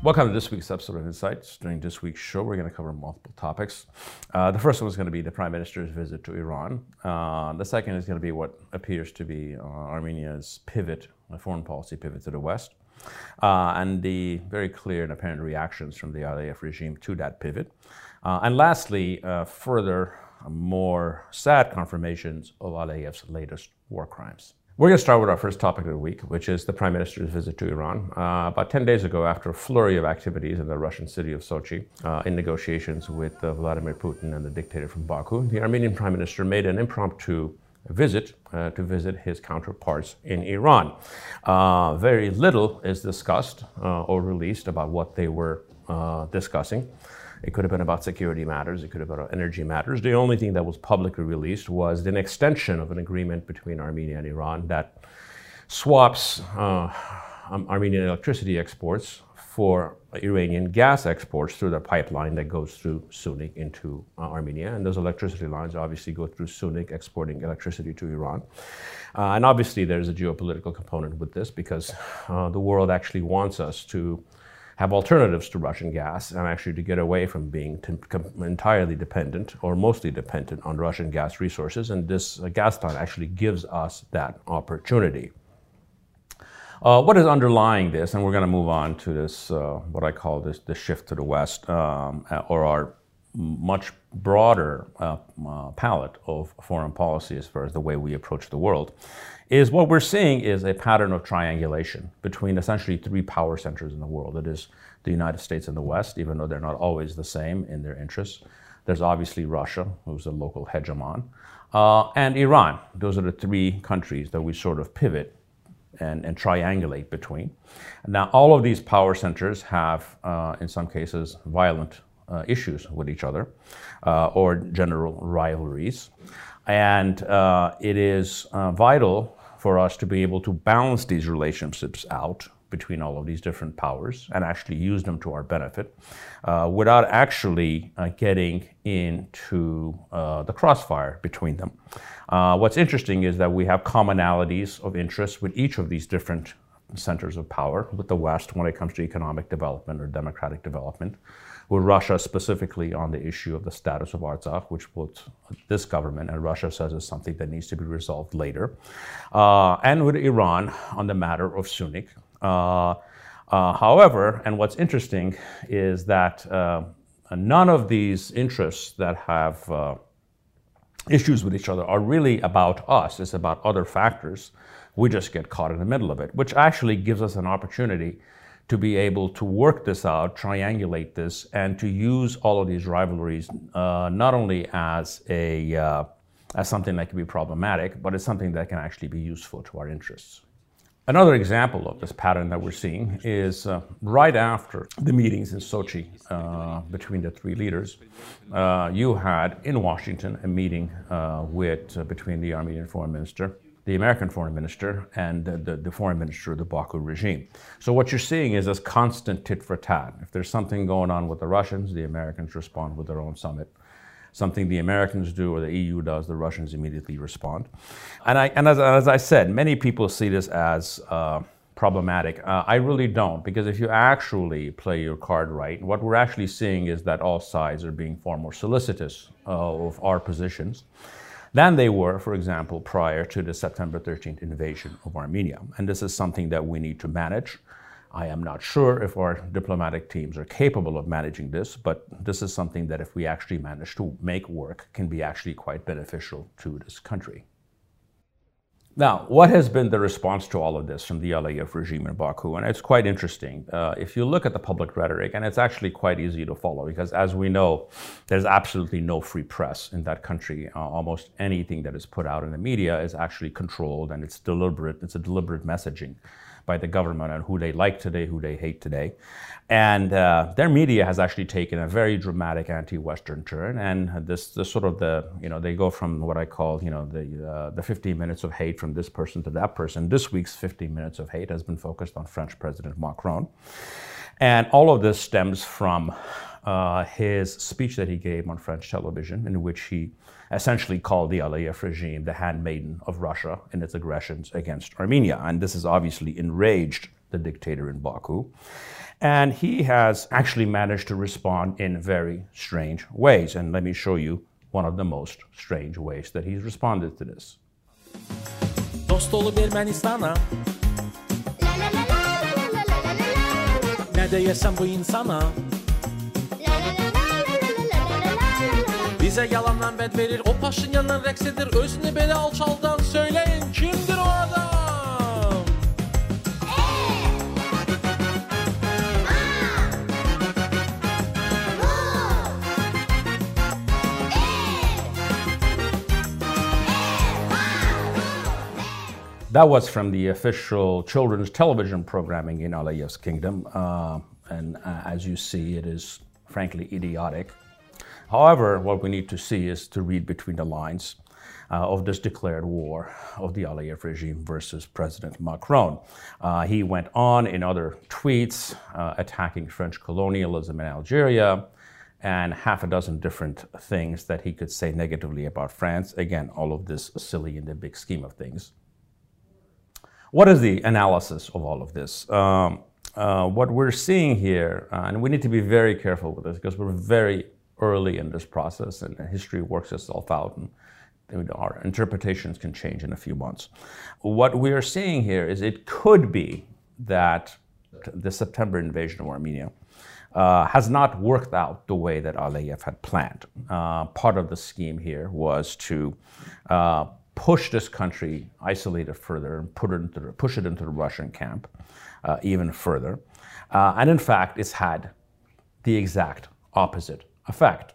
Welcome to this week's episode of Insights. During this week's show, we're going to cover multiple topics. The first one is going to be the Prime Minister's visit to Iran. The second is going to be what appears to be Armenia's pivot, a foreign policy pivot to the West, and the very clear and apparent reactions from the Aliyev regime to that pivot. And lastly, further, more sad confirmations of Aliyev's latest war crimes. We're going to start with our first topic of the week, which is the Prime Minister's visit to Iran. About 10 days ago, after a flurry of activities in the Russian city of Sochi, in negotiations with Vladimir Putin and the dictator from Baku, the Armenian Prime Minister made an impromptu visit to visit his counterparts in Iran. Very little is discussed or released about what they were discussing. It could have been about security matters. It could have been about energy matters. The only thing that was publicly released was an extension of an agreement between Armenia and Iran that swaps Armenian electricity exports for Iranian gas exports through the pipeline that goes through Sunik into Armenia. And those electricity lines obviously go through Sunik, exporting electricity to Iran. And obviously there's a geopolitical component with this because the world actually wants us to have alternatives to Russian gas and actually to get away from being entirely dependent or mostly dependent on Russian gas resources. And this gas line actually gives us that opportunity. What is underlying this, and we're going to move on to this, what I call this shift to the West, or our much broader palette of foreign policy as far as the way we approach the world, is what we're seeing is a pattern of triangulation between essentially three power centers in the world. It is the United States and the West, even though they're not always the same in their interests. There's obviously Russia, who's a local hegemon, and Iran. Those are the three countries that we sort of pivot and triangulate between. Now, all of these power centers have, in some cases, violent issues with each other or general rivalries. And it is vital for us to be able to balance these relationships out between all of these different powers and actually use them to our benefit without actually getting into the crossfire between them. What's interesting is that we have commonalities of interest with each of these different centers of power, with the West when it comes to economic development or democratic development, with Russia specifically on the issue of the status of Artsakh, which both this government and Russia says is something that needs to be resolved later, and with Iran on the matter of Sunik. However, and what's interesting is that none of these interests that have issues with each other are really about us. It's about other factors. We just get caught in the middle of it, which actually gives us an opportunity to be able to work this out, triangulate this, and to use all of these rivalries not only as something that can be problematic, but as something that can actually be useful to our interests. Another example of this pattern that we're seeing is right after the meetings in Sochi between the three leaders, you had in Washington a meeting between the Armenian foreign minister, the American foreign minister, and the foreign minister of the Baku regime. So what you're seeing is this constant tit for tat. If there's something going on with the Russians, the Americans respond with their own summit. Something the Americans do or the EU does, the Russians immediately respond. And as I said, many people see this as problematic. I really don't, because if you actually play your card right, what we're actually seeing is that all sides are being far more solicitous of our positions than they were, for example, prior to the September 13th invasion of Armenia. And this is something that we need to manage. I am not sure if our diplomatic teams are capable of managing this, but this is something that if we actually manage to make work, can be actually quite beneficial to this country. Now, what has been the response to all of this from the Aliyev regime in Baku? And it's quite interesting. If you look at the public rhetoric, and it's actually quite easy to follow, because as we know, there's absolutely no free press in that country. Almost anything that is put out in the media is actually controlled, and it's deliberate. It's a deliberate messaging by the government on who they like today, who they hate today. And their media has actually taken a very dramatic anti-Western turn. And this sort of they go from what I call, the 15 minutes of hate from this person to that person. This week's 15 minutes of hate has been focused on French President Macron. And all of this stems from his speech that he gave on French television, in which he essentially called the Aliyev regime the handmaiden of Russia in its aggressions against Armenia. And this has obviously enraged the dictator in Baku. And he has actually managed to respond in very strange ways. And let me show you one of the most strange ways that he's responded to this. Dost olup Ermenistan'a Ne de yesem bu insana Bize yalandan bed verir O Paşinyan'dan reksidir Özünü beni alçaldan Söyleyin kimdir o adam That was from the official children's television programming in Aliyev's kingdom. And as you see, it is frankly idiotic. However, what we need to see is to read between the lines of this declared war of the Aliyev regime versus President Macron. He went on in other tweets attacking French colonialism in Algeria and half a dozen different things that he could say negatively about France. Again, all of this silly in the big scheme of things. What is the analysis of all of this? What we're seeing here, and we need to be very careful with this because we're very early in this process and history works itself out and our interpretations can change in a few months. What we are seeing here is it could be that the September invasion of Armenia has not worked out the way that Aliyev had planned. Part of the scheme here was to push this country, isolate it further, and push it into the Russian camp even further. And in fact, it's had the exact opposite effect.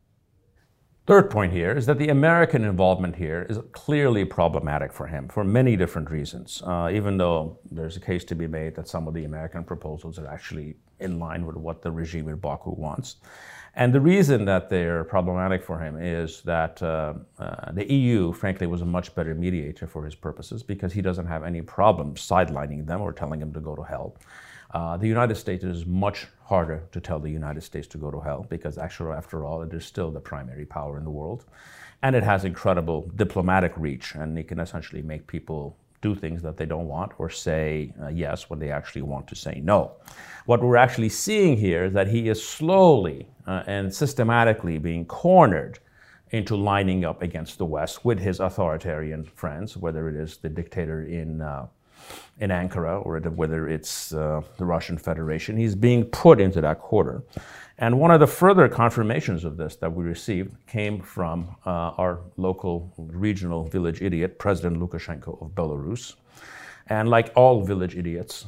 Third point here is that the American involvement here is clearly problematic for him for many different reasons, even though there's a case to be made that some of the American proposals are actually in line with what the regime in Baku wants. And the reason that they're problematic for him is that the EU, frankly, was a much better mediator for his purposes because he doesn't have any problem sidelining them or telling them to go to hell. The United States is much harder to tell the United States to go to hell because actually, after all, it is still the primary power in the world. And it has incredible diplomatic reach, and it can essentially make people do things that they don't want or say yes when they actually want to say no. What we're actually seeing here is that he is slowly and systematically being cornered into lining up against the West with his authoritarian friends, whether it is the dictator in Ankara or whether it's the Russian Federation. He's being put into that corner. And one of the further confirmations of this that we received came from our local regional village idiot, President Lukashenko of Belarus. And like all village idiots,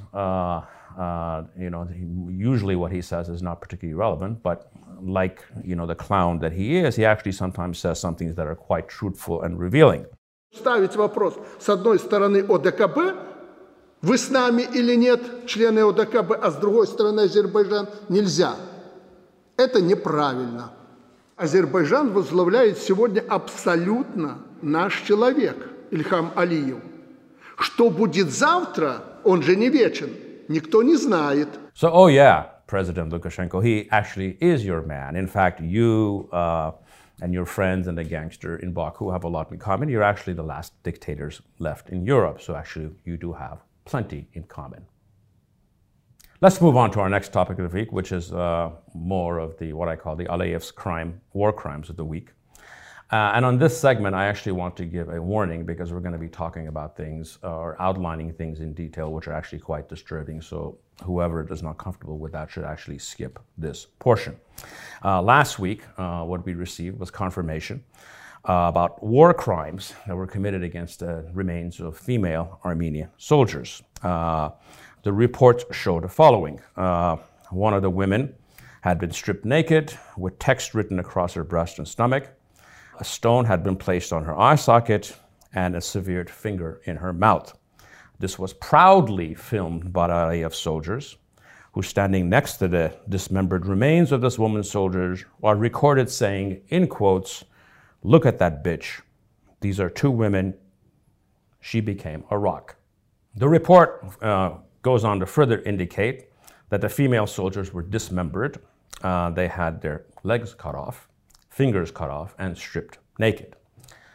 usually what he says is not particularly relevant, but like, the clown that he is, he actually sometimes says some things that are quite truthful and revealing. Ставить вопрос с одной стороны ОДКБ, вы с нами или нет, члены ОДКБ, а с другой стороны Азербайджан, нельзя. Это неправильно. Азербайджан возглавляет сегодня абсолютно наш человек, Ильхам Алиев. Что будет завтра, он же не вечен, никто не знает. So, oh yeah, President Lukashenko, he actually is your man. In fact, you and your friends and the gangster in Baku have a lot in common. You're actually the last dictators left in Europe, so actually you do have plenty in common. Let's move on to our next topic of the week, which is more of what I call the Aliyev's war crimes of the week. And on this segment, I actually want to give a warning because we're going to be talking about things or outlining things in detail, which are actually quite disturbing. So whoever is not comfortable with that should actually skip this portion. Last week, what we received was confirmation about war crimes that were committed against the remains of female Armenian soldiers. The report showed the following. One of the women had been stripped naked with text written across her breast and stomach. A stone had been placed on her eye socket and a severed finger in her mouth. This was proudly filmed by Aliyev soldiers who, standing next to the dismembered remains of this woman's soldiers, are recorded saying, in quotes, "Look at that bitch. These are two women. She became a rock." The report goes on to further indicate that the female soldiers were dismembered. They had their legs cut off, fingers cut off, and stripped naked.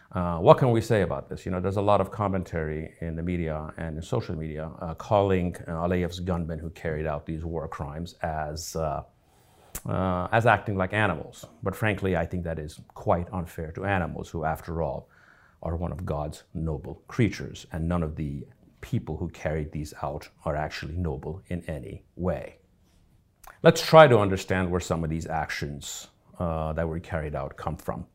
What can we say about this? You know, there's a lot of commentary in the media and in social media calling Aliyev's gunmen who carried out these war crimes as acting like animals. But frankly, I think that is quite unfair to animals who, after all, are one of God's noble creatures, and none of the people who carried these out are actually noble in any way. Let's try to understand where some of these actions that were carried out come from.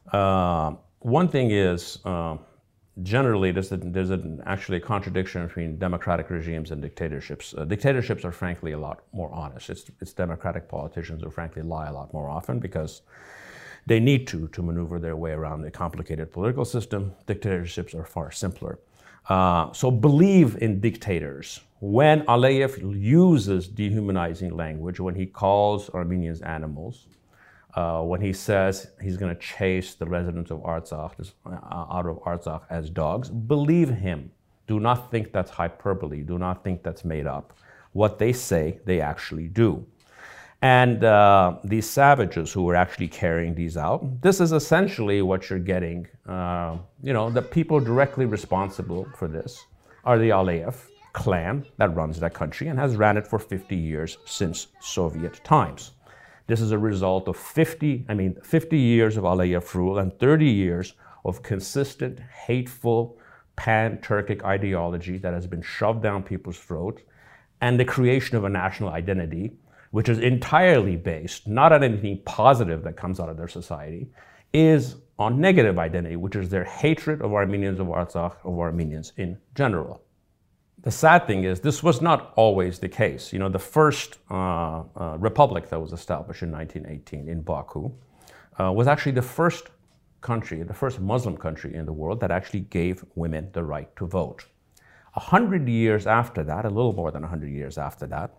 One thing is, generally, there's actually a contradiction between democratic regimes and dictatorships. Dictatorships are frankly a lot more honest. It's democratic politicians who frankly lie a lot more often because they need to maneuver their way around a complicated political system. Dictatorships are far simpler. So believe in dictators. When Aliyev uses dehumanizing language, when he calls Armenians animals, when he says he's going to chase the residents of Artsakh out of Artsakh as dogs, believe him. Do not think that's hyperbole. Do not think that's made up. What they say, they actually do. And these savages who were actually carrying these out, this is essentially what you're getting. You know, the people directly responsible for this are the Aliyev clan that runs that country and has ran it for 50 years since Soviet times. This is a result of 50 years of Aliyev rule and 30 years of consistent, hateful, pan-Turkic ideology that has been shoved down people's throats, and the creation of a national identity, which is entirely based not on anything positive that comes out of their society, is on negative identity, which is their hatred of Armenians of Artsakh, of Armenians in general. The sad thing is, this was not always the case. You know, the first republic that was established in 1918 in Baku was actually the first country, the first Muslim country in the world that actually gave women the right to vote. 100 years after that, a little more than 100 years after that,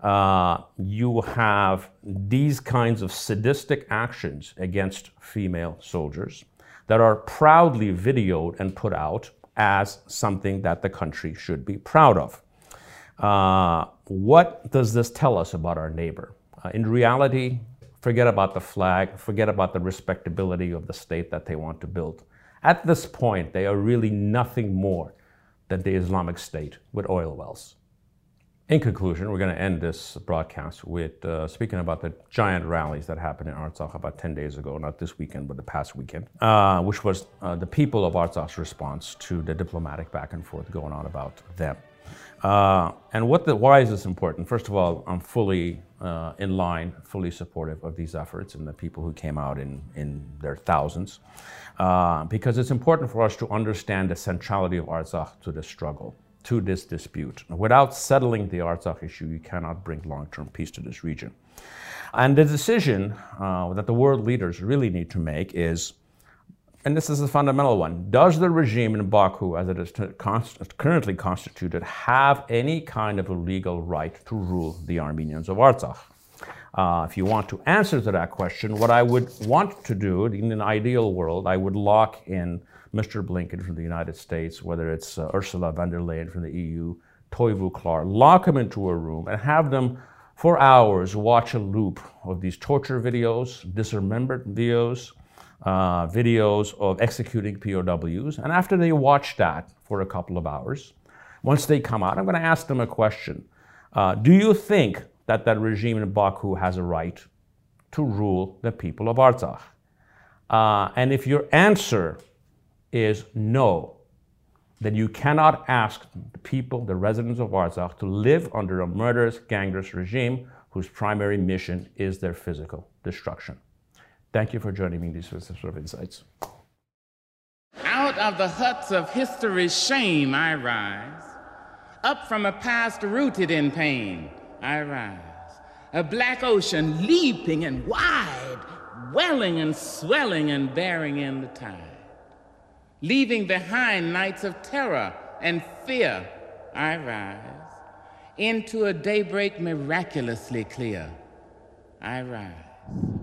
you have these kinds of sadistic actions against female soldiers that are proudly videoed and put out as something that the country should be proud of. What does this tell us about our neighbor? In reality, forget about the flag, forget about the respectability of the state that they want to build. At this point, they are really nothing more than the Islamic State with oil wells. In conclusion, we're going to end this broadcast with speaking about the giant rallies that happened in Artsakh about 10 days ago, not this weekend, but the past weekend, which was the people of Artsakh's response to the diplomatic back and forth going on about them. And why is this important? First of all, I'm fully in line, fully supportive of these efforts and the people who came out in their thousands, because it's important for us to understand the centrality of Artsakh to this struggle, to this dispute. Without settling the Artsakh issue, you cannot bring long-term peace to this region. And the decision that the world leaders really need to make is, and this is a fundamental one, does the regime in Baku, as it is currently constituted, have any kind of a legal right to rule the Armenians of Artsakh? If you want to answer to that question, what I would want to do, in an ideal world, I would lock in Mr. Blinken from the United States, whether it's Ursula von der Leyen from the EU, Toivo Clark, lock them into a room and have them for hours watch a loop of these torture videos, dismembered videos, videos of executing POWs. And after they watch that for a couple of hours, once they come out, I'm going to ask them a question. Do you think that that regime in Baku has a right to rule the people of Artsakh? And if your answer is no, then you cannot ask the people, the residents of Artsakh, to live under a murderous, gangrenous regime whose primary mission is their physical destruction. Thank you for joining me in these sort of insights. Out of the huts of history's shame I rise. Up from a past rooted in pain I rise. A black ocean leaping and wide, welling and swelling and bearing in the tide. Leaving behind nights of terror and fear, I rise. Into a daybreak miraculously clear, I rise.